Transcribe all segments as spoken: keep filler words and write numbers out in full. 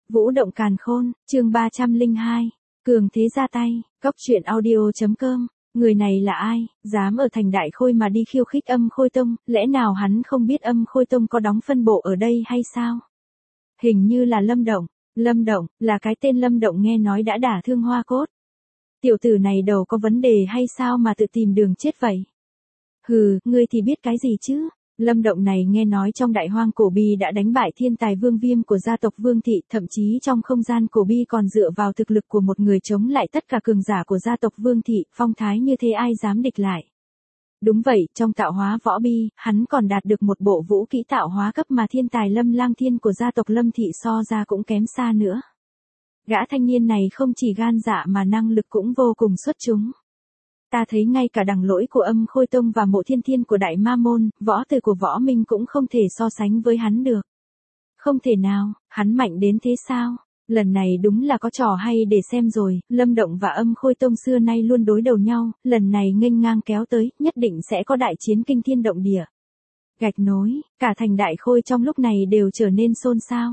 Vũ động càn khôn, chương ba trăm lẻ hai. Cường thế ra tay, cóc truyện audio.com. Người này là ai, dám ở thành Đại Khôi mà đi khiêu khích Âm Khôi Tông, lẽ nào hắn không biết Âm Khôi Tông có đóng phân bộ ở đây hay sao? Hình như là Lâm Động. Lâm Động, là cái tên Lâm Động nghe nói đã đả thương Hoa Cốt. Tiểu tử này đầu có vấn đề hay sao mà tự tìm đường chết vậy? Hừ, ngươi thì biết cái gì chứ? Lâm Động này nghe nói trong Đại Hoang Cổ Bi đã đánh bại thiên tài Vương Viêm của gia tộc Vương Thị, thậm chí trong không gian Cổ Bi còn dựa vào thực lực của một người chống lại tất cả cường giả của gia tộc Vương Thị, phong thái như thế ai dám địch lại. Đúng vậy, trong tạo hóa võ bi, hắn còn đạt được một bộ vũ kỹ tạo hóa cấp mà thiên tài Lâm Lang Thiên của gia tộc Lâm Thị so ra cũng kém xa nữa. Gã thanh niên này không chỉ gan dạ mà năng lực cũng vô cùng xuất chúng. Ta thấy ngay cả Đằng Lỗi của Âm Khôi Tông và Mộ Thiên Thiên của Đại Ma Môn, võ từ của Võ Minh cũng không thể so sánh với hắn được. Không thể nào, hắn mạnh đến thế sao? Lần này đúng là có trò hay để xem rồi, Lâm Động và Âm Khôi Tông xưa nay luôn đối đầu nhau, lần này nghênh ngang kéo tới, nhất định sẽ có đại chiến kinh thiên động địa. Gạch nối, cả thành Đại Khôi trong lúc này đều trở nên xôn xao.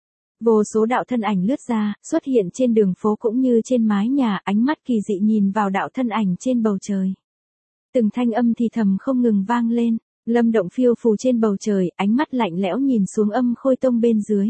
Vô số đạo thân ảnh lướt ra, xuất hiện trên đường phố cũng như trên mái nhà, ánh mắt kỳ dị nhìn vào đạo thân ảnh trên bầu trời. Từng thanh âm thì thầm không ngừng vang lên, Lâm Động phiêu phù trên bầu trời, ánh mắt lạnh lẽo nhìn xuống Âm Khôi Tông bên dưới.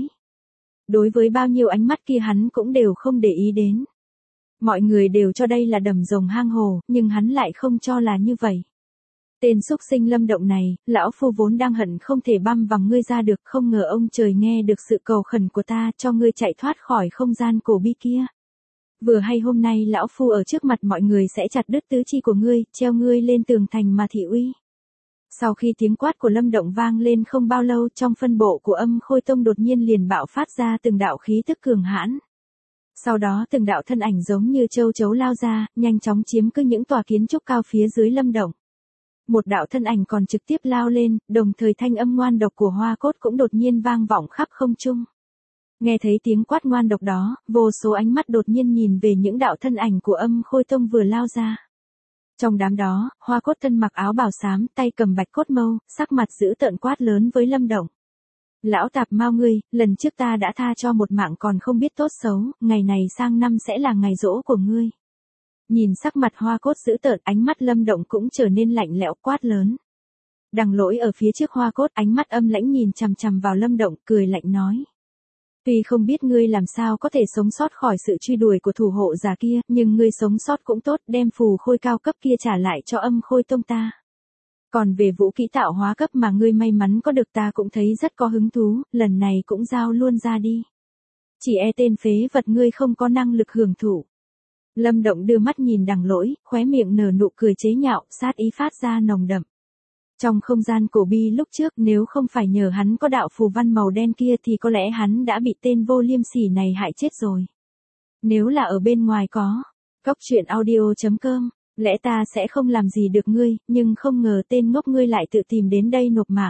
Đối với bao nhiêu ánh mắt kia hắn cũng đều không để ý đến. Mọi người đều cho đây là đầm rồng hang hồ, nhưng hắn lại không cho là như vậy. Tên xúc sinh Lâm Động này, lão phu vốn đang hận không thể băm vằm ngươi ra được, không ngờ ông trời nghe được sự cầu khẩn của ta cho ngươi chạy thoát khỏi không gian cổ bi kia. Vừa hay hôm nay lão phu ở trước mặt mọi người sẽ chặt đứt tứ chi của ngươi, treo ngươi lên tường thành mà thị uy. Sau khi tiếng quát của Lâm Động vang lên không bao lâu, trong phân bộ của Âm Khôi Tông đột nhiên liền bạo phát ra từng đạo khí tức cường hãn. Sau đó từng đạo thân ảnh giống như châu chấu lao ra, nhanh chóng chiếm cứ những tòa kiến trúc cao phía dưới Lâm Động. Một đạo thân ảnh còn trực tiếp lao lên, đồng thời thanh âm ngoan độc của Hoa Cốt cũng đột nhiên vang vọng khắp không trung. Nghe thấy tiếng quát ngoan độc đó, vô số ánh mắt đột nhiên nhìn về những đạo thân ảnh của Âm Khôi Tông vừa lao ra. Trong đám đó, Hoa Cốt thân mặc áo bào xám, tay cầm bạch cốt mâu, sắc mặt dữ tợn quát lớn với Lâm Động. Lão tạp mau ngươi, lần trước ta đã tha cho một mạng còn không biết tốt xấu, ngày này sang năm sẽ là ngày giỗ của ngươi. Nhìn sắc mặt Hoa Cốt dữ tợn, ánh mắt Lâm Động cũng trở nên lạnh lẽo quát lớn. Đằng Lỗi ở phía trước Hoa Cốt, ánh mắt âm lãnh nhìn chằm chằm vào Lâm Động, cười lạnh nói. Tuy không biết ngươi làm sao có thể sống sót khỏi sự truy đuổi của thủ hộ giả kia, nhưng ngươi sống sót cũng tốt, đem phù khôi cao cấp kia trả lại cho Âm Khôi Tông ta. Còn về vũ kỹ tạo hóa cấp mà ngươi may mắn có được ta cũng thấy rất có hứng thú, lần này cũng giao luôn ra đi. Chỉ e tên phế vật ngươi không có năng lực hưởng thụ. Lâm Động đưa mắt nhìn Đằng Lỗi, khóe miệng nở nụ cười chế nhạo, sát ý phát ra nồng đậm. Trong không gian cổ bi lúc trước, nếu không phải nhờ hắn có đạo phù văn màu đen kia thì có lẽ hắn đã bị tên vô liêm sỉ này hại chết rồi. Nếu là ở bên ngoài có, cóc truyện audio.com, lẽ ta sẽ không làm gì được ngươi, nhưng không ngờ tên ngốc ngươi lại tự tìm đến đây nộp mạng.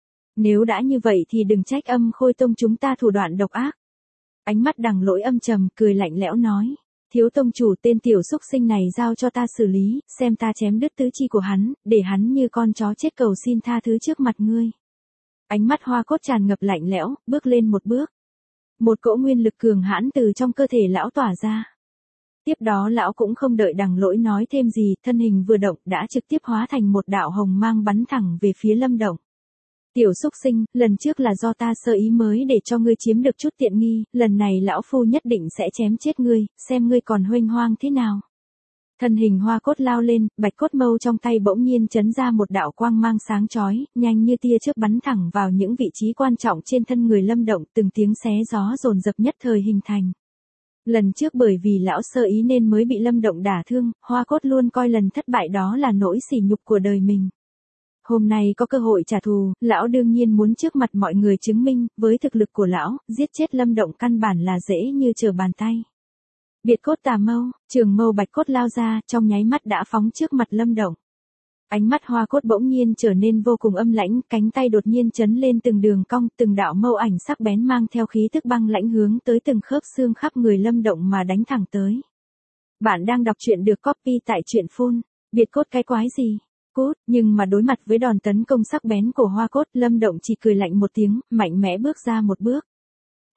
Nếu đã như vậy thì đừng trách Âm Khôi Tông chúng ta thủ đoạn độc ác. Ánh mắt Đằng Lỗi âm trầm, cười lạnh lẽo nói. Thiếu tông chủ, tên tiểu xúc sinh này giao cho ta xử lý, xem ta chém đứt tứ chi của hắn, để hắn như con chó chết cầu xin tha thứ trước mặt ngươi. Ánh mắt Hoa Cốt tràn ngập lạnh lẽo, bước lên một bước. Một cỗ nguyên lực cường hãn từ trong cơ thể lão tỏa ra. Tiếp đó lão cũng không đợi Đằng Lỗi nói thêm gì, thân hình vừa động đã trực tiếp hóa thành một đạo hồng mang bắn thẳng về phía Lâm Động. Tiểu xúc sinh, lần trước là do ta sơ ý mới để cho ngươi chiếm được chút tiện nghi, lần này lão phu nhất định sẽ chém chết ngươi, xem ngươi còn huênh hoang thế nào. Thân hình Hoa Cốt lao lên, bạch cốt mâu trong tay bỗng nhiên chấn ra một đạo quang mang sáng chói, nhanh như tia chớp bắn thẳng vào những vị trí quan trọng trên thân người Lâm Động, từng tiếng xé gió dồn dập nhất thời hình thành. Lần trước bởi vì lão sơ ý nên mới bị Lâm Động đả thương, Hoa Cốt luôn coi lần thất bại đó là nỗi sỉ nhục của đời mình. Hôm nay có cơ hội trả thù, lão đương nhiên muốn trước mặt mọi người chứng minh, với thực lực của lão, giết chết Lâm Động căn bản là dễ như trở bàn tay. Biệt cốt tà mâu, trường mâu bạch cốt lao ra, trong nháy mắt đã phóng trước mặt Lâm Động. Ánh mắt Hoa Cốt bỗng nhiên trở nên vô cùng âm lãnh, cánh tay đột nhiên chấn lên từng đường cong, từng đạo mâu ảnh sắc bén mang theo khí tức băng lãnh hướng tới từng khớp xương khắp người Lâm Động mà đánh thẳng tới. Bạn đang đọc truyện được copy tại truyện phun, biệt cốt cái quái gì? Cốt, nhưng mà đối mặt với đòn tấn công sắc bén của Hoa Cốt, Lâm Động chỉ cười lạnh một tiếng, mạnh mẽ bước ra một bước.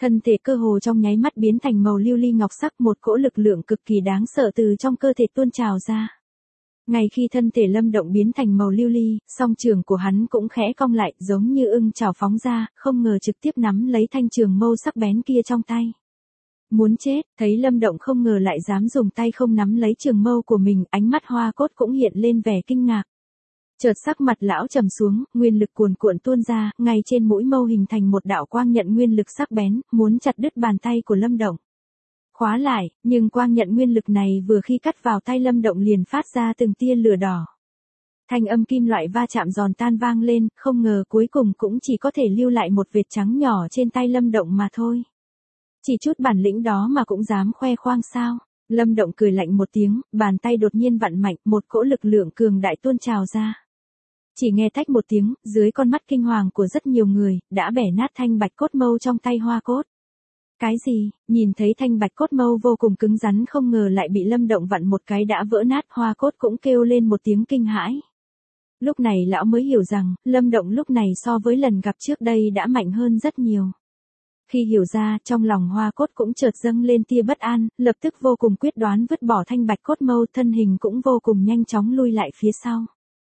Thân thể cơ hồ trong nháy mắt biến thành màu lưu ly ngọc sắc, một cỗ lực lượng cực kỳ đáng sợ từ trong cơ thể tuôn trào ra. Ngay khi thân thể Lâm Động biến thành màu lưu ly, song trường của hắn cũng khẽ cong lại, giống như ưng chảo phóng ra, không ngờ trực tiếp nắm lấy thanh trường mâu sắc bén kia trong tay. Muốn chết, thấy Lâm Động không ngờ lại dám dùng tay không nắm lấy trường mâu của mình, ánh mắt Hoa Cốt cũng hiện lên vẻ kinh ngạc. Chợt sắc mặt lão trầm xuống, nguyên lực cuồn cuộn tuôn ra, ngay trên mũi mâu hình thành một đạo quang nhận nguyên lực sắc bén, muốn chặt đứt bàn tay của Lâm Động. Khóa lại, nhưng quang nhận nguyên lực này vừa khi cắt vào tay Lâm Động liền phát ra từng tia lửa đỏ. Thanh âm kim loại va chạm giòn tan vang lên, không ngờ cuối cùng cũng chỉ có thể lưu lại một vệt trắng nhỏ trên tay Lâm Động mà thôi. Chỉ chút bản lĩnh đó mà cũng dám khoe khoang sao? Lâm Động cười lạnh một tiếng, bàn tay đột nhiên vặn mạnh, một cỗ lực lượng cường đại tuôn trào ra. Chỉ nghe tách một tiếng, dưới con mắt kinh hoàng của rất nhiều người, đã bẻ nát thanh bạch cốt mâu trong tay Hoa Cốt. Cái gì? Nhìn thấy thanh bạch cốt mâu vô cùng cứng rắn không ngờ lại bị Lâm Động vặn một cái đã vỡ nát, Hoa Cốt cũng kêu lên một tiếng kinh hãi. Lúc này lão mới hiểu rằng, Lâm Động lúc này so với lần gặp trước đây đã mạnh hơn rất nhiều. Khi hiểu ra, trong lòng Hoa Cốt cũng chợt dâng lên tia bất an, lập tức vô cùng quyết đoán vứt bỏ thanh bạch cốt mâu, thân hình cũng vô cùng nhanh chóng lui lại phía sau.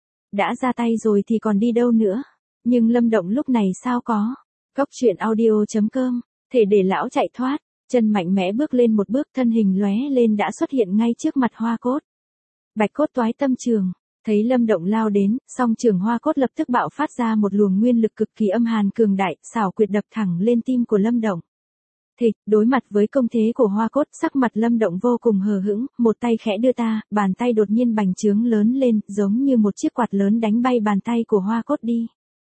Đã ra tay rồi thì còn đi đâu nữa? Nhưng Lâm Động lúc này sao có? Cốc truyện audio chấm com, thể để lão chạy thoát, chân mạnh mẽ bước lên một bước, thân hình lóe lên đã xuất hiện ngay trước mặt Hoa Cốt. Bạch cốt toái tâm trường, thấy Lâm Động lao đến, song trường Hoa Cốt lập tức bạo phát ra một luồng nguyên lực cực kỳ âm hàn cường đại, xảo quyệt đập thẳng lên tim của Lâm Động. Thịch, đối mặt với công thế của Hoa Cốt, sắc mặt Lâm Động vô cùng hờ hững, một tay khẽ đưa ta, bàn tay đột nhiên bành trướng lớn lên, giống như một chiếc quạt lớn đánh bay bàn tay của Hoa Cốt đi.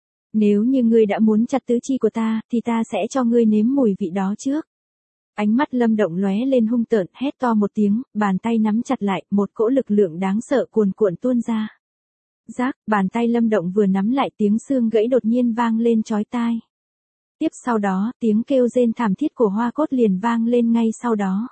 Nếu như ngươi đã muốn chặt tứ chi của ta, thì ta sẽ cho ngươi nếm mùi vị đó trước. Ánh mắt Lâm Động lóe lên hung tợn, hét to một tiếng, bàn tay nắm chặt lại, một cỗ lực lượng đáng sợ cuồn cuộn tuôn ra. Rác, bàn tay Lâm Động vừa nắm lại, tiếng xương gãy đột nhiên vang lên chói tai. Tiếp sau đó, tiếng kêu rên thảm thiết của Hoa Cốt liền vang lên ngay sau đó.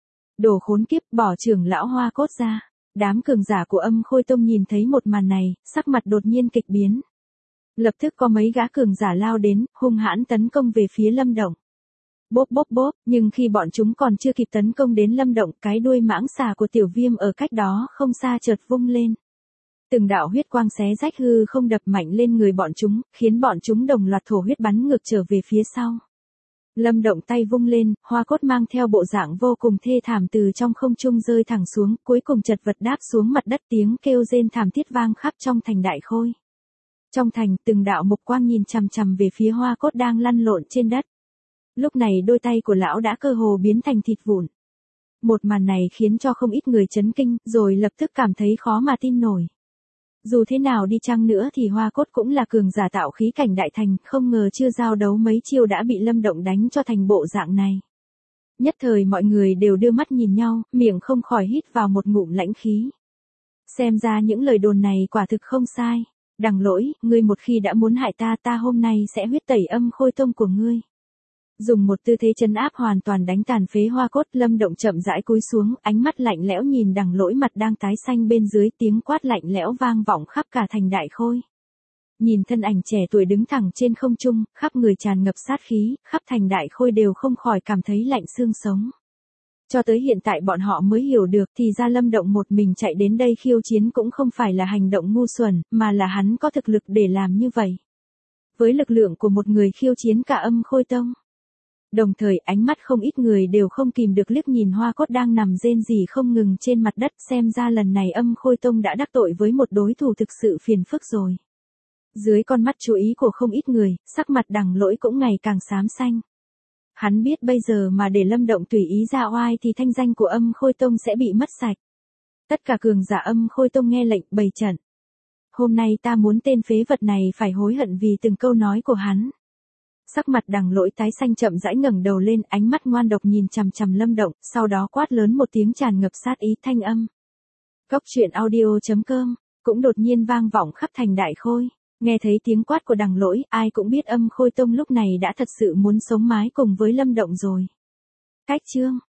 Đồ khốn kiếp, bỏ trưởng lão Hoa Cốt ra. Đám cường giả của Âm Khôi Tông nhìn thấy một màn này, sắc mặt đột nhiên kịch biến. Lập tức có mấy gã cường giả lao đến, hung hãn tấn công về phía Lâm Động. Bốp bốp bốp, nhưng khi bọn chúng còn chưa kịp tấn công đến Lâm Động, cái đuôi mãng xà của Tiểu Viêm ở cách đó không xa chợt vung lên. Từng đạo huyết quang xé rách hư không đập mạnh lên người bọn chúng, khiến bọn chúng đồng loạt thổ huyết bắn ngược trở về phía sau. Lâm Động tay vung lên, Hoa Cốt mang theo bộ dạng vô cùng thê thảm từ trong không trung rơi thẳng xuống, cuối cùng chật vật đáp xuống mặt đất, tiếng kêu rên thảm thiết vang khắp trong thành Đại Khôi. Trong thành, từng đạo mục quang nhìn chằm chằm về phía Hoa Cốt đang lăn lộn trên đất. Lúc này đôi tay của lão đã cơ hồ biến thành thịt vụn. Một màn này khiến cho không ít người chấn kinh, rồi lập tức cảm thấy khó mà tin nổi. Dù thế nào đi chăng nữa thì Hoa Cốt cũng là cường giả tạo khí cảnh đại thành, không ngờ chưa giao đấu mấy chiêu đã bị Lâm Động đánh cho thành bộ dạng này. Nhất thời mọi người đều đưa mắt nhìn nhau, miệng không khỏi hít vào một ngụm lãnh khí. Xem ra những lời đồn này quả thực không sai. Đằng Lỗi, ngươi một khi đã muốn hại ta, ta hôm nay sẽ huyết tẩy Âm Khôi Tông của ngươi. Dùng một tư thế trấn áp hoàn toàn đánh tàn phế Hoa Cốt, Lâm Động chậm rãi cúi xuống, ánh mắt lạnh lẽo nhìn Đằng Lỗi mặt đang tái xanh bên dưới, tiếng quát lạnh lẽo vang vọng khắp cả thành Đại Khôi. Nhìn thân ảnh trẻ tuổi đứng thẳng trên không trung, khắp người tràn ngập sát khí, khắp thành Đại Khôi đều không khỏi cảm thấy lạnh xương sống. Cho tới hiện tại bọn họ mới hiểu được thì ra Lâm Động một mình chạy đến đây khiêu chiến cũng không phải là hành động ngu xuẩn, mà là hắn có thực lực để làm như vậy. Với lực lượng của một người khiêu chiến cả Âm Khôi Tông. Đồng thời ánh mắt không ít người đều không kìm được liếc nhìn Hoa Cốt đang nằm rên rỉ không ngừng trên mặt đất, xem ra lần này Âm Khôi Tông đã đắc tội với một đối thủ thực sự phiền phức rồi. Dưới con mắt chú ý của không ít người, sắc mặt Đằng Lỗi cũng ngày càng xám xanh. Hắn biết bây giờ mà để Lâm Động tùy ý ra oai thì thanh danh của Âm Khôi Tông sẽ bị mất sạch. Tất cả cường giả Âm Khôi Tông nghe lệnh bày trận. Hôm nay ta muốn tên phế vật này phải hối hận vì từng câu nói của hắn. Sắc mặt Đằng Lỗi tái xanh chậm rãi ngẩng đầu lên, ánh mắt ngoan độc nhìn chằm chằm Lâm Động, sau đó quát lớn một tiếng tràn ngập sát ý, thanh âm. Cốc truyện audio chấm com cũng đột nhiên vang vọng khắp thành Đại Khôi. Nghe thấy tiếng quát của Đằng Lỗi, ai cũng biết Âm Khôi Tông lúc này đã thật sự muốn sống mái cùng với Lâm Động rồi. Cách chương